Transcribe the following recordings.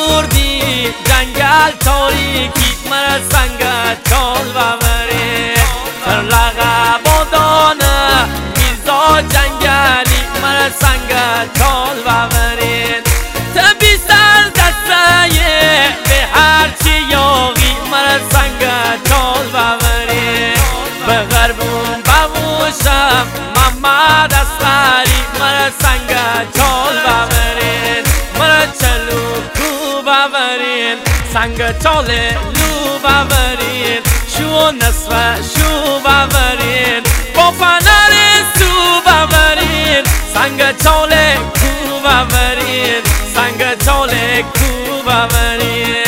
بردی جنگل تاریکی مرا سنگ چال ببرین لقب و دانه میرزا جنگلی مرا سنگ چال ببرین تبی سر دسته به هرچی یاغی مرا سنگ چال ببرین به غربون ببوشم محمد اصغری مرا سنگ چال ببرین مرا چلو کو ببرین سنگ چال لو ببرین شو نصف شو ببرین با فنر سو ببرین سنگ چال کو ببرین سنگ چال کو ببرین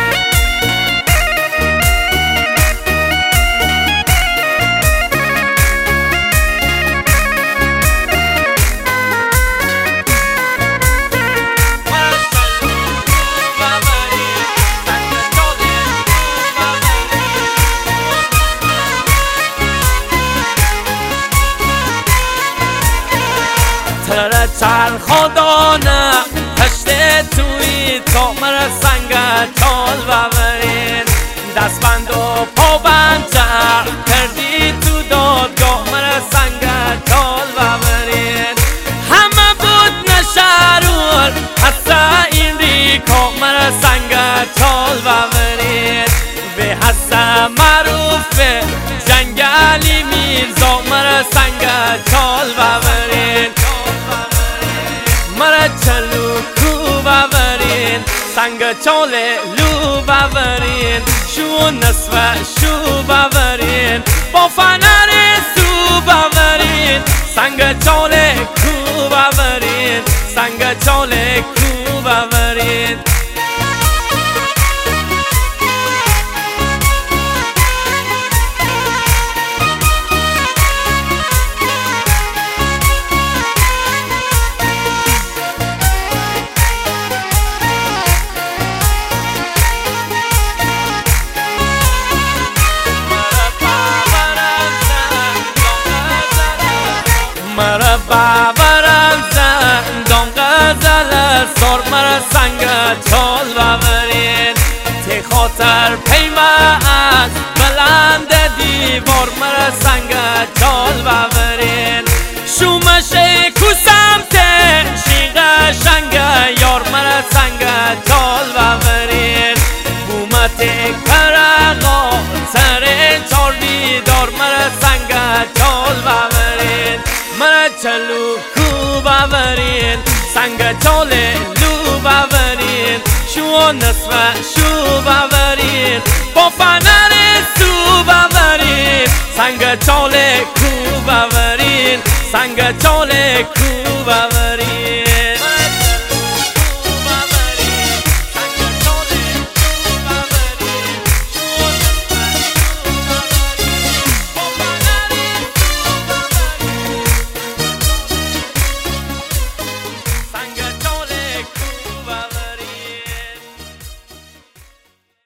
تر چرخادانه پشت توی تا مرا سنگ چال ببرین دستبند و پابند کردی تو دادگاه مرا سنگ چال ببرین همه بود نشرور حسه این ریکا مرا سنگ چال ببرین به حسه معروف جنگلی میرزا مرا سنگ چال ببرین مرا چلو کو ببرین سنگ چال لو ببرین شو نصف شو ببرین با فنر سو ببرین سنگ چال کو ببرین سنگ چال کو ببرین مرا ببرم زندان غزل سار مرا سنگ چال ببرین تی خاطر پیمه از بلند دیوار مرا سنگ چال ببرین شومش کو سمت شیغ شنگ یار مرا سنگ چال ببرین بومت کرقا سر چار بیدار مرا سنگ چال ببرین مرا چلو کو ببرین سنگ چال لو ببرین شو نصف شو ببرین با فنر سو ببرین سنگ چال کو ببرین سنگ چال کو ببرین